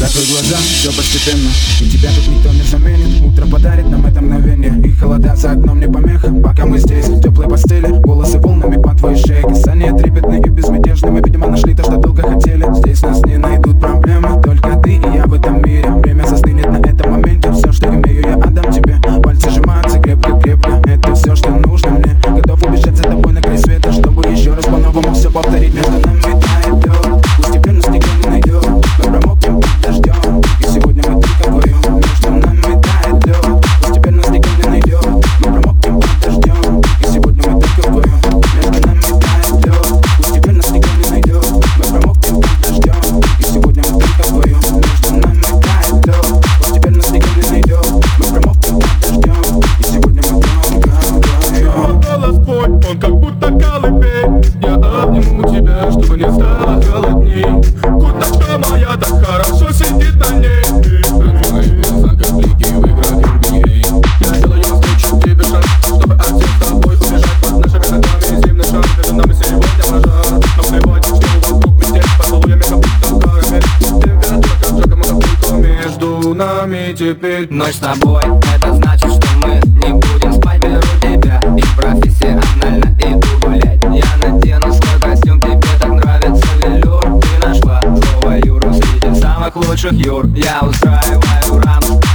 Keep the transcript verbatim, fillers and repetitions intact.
Закрой глаза, все постепенно, и тебя тут никто не заменит. Утро подарит нам это мгновение, и холода за окном не помеха. Пока мы здесь, в теплой постели, волосы волнами по твоей шее. Касания трепетные и безмятежные, мы, видимо, нашли то, что долго хотели. Здесь нас не найдут проблемы, только ты и я в этом мире. Время застынет на этом моменте, все, что имею, я отдам тебе. Пальцы сжимаются крепко-крепко, это все, что нужно мне. Готов убежать за тобой на край света, чтобы еще раз по-новому все повторить. Между нами тает лед, постепенно снега не найдет. Мы промокнем под дождем, и сегодня мы только вдвоем. Между нами тает лед, постепенно снега не найдет. Мы промокнем под дождем, и сегодня мы только вдвоем. Между нами тает лед, постепенно снега не найдет. Мы промокнем под дождем, и сегодня мы только вдвоем. Между нами тает лед, постепенно снега не найдет. Мы промокнем под дождем, и сегодня мы только вдвоем. Голос твой, он как будто колыбель. Я обниму тебя, чтобы не стало холодней. Курточка моя так хорошо сидит на ней. Твои глаза как блики в играх эн би эй. Я делаю навстречу тебе шаг, чтобы один с тобой убежать. Под нашими ногами зимний шаг, между нами сегодня пожар. Но плевать, что вокруг метель, поцелуями как будто карамель. Температура как жарко, как будто между нами теперь. Ночь с тобой, это значит, что мы не будем спать. Беру тебя и профессионально иду гулять. Я надену свой костюм, тебе так нравится велюр. Ты нашла злого Юру среди самых лучших Юр. Я устраиваю раму,